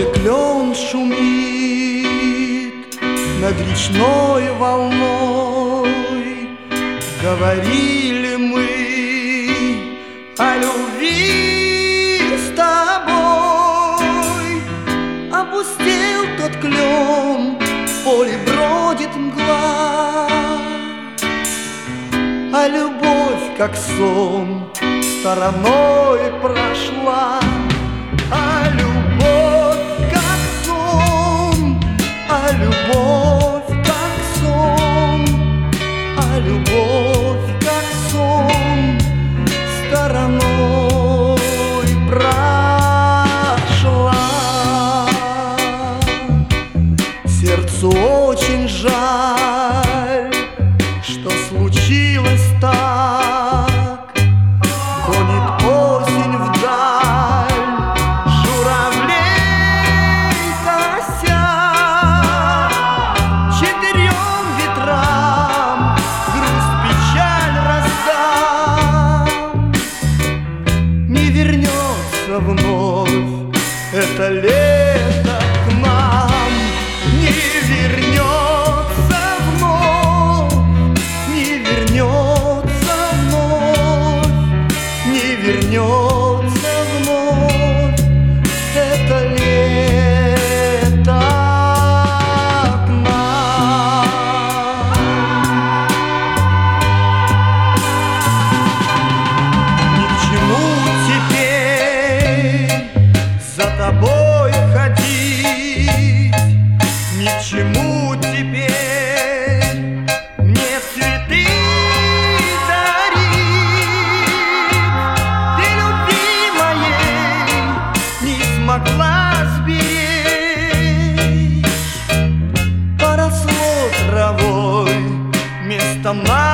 где клен шумит над речной волной, говорили мы о любви с тобой. Опустел тот клен, в поле бродит мгла, а любовь, как сон, стороной прошла. А любовь, как сон, а любовь, как сон, а любовь, как сон, стороной прошла. Сердцу очень жаль, что случилось так. Гонит осень вдаль журавлей кося, четырем ветрам грусть, печаль раздам. Не вернется вновь это лето к нам, не вернется вновь, не вернется вновь, не вернется вновь это лето к нам. Ни к чему теперь за тобой ходить, ни к чему теперь мне цветы дарить. Ты любви моей не смогла сберечь, поросло травой место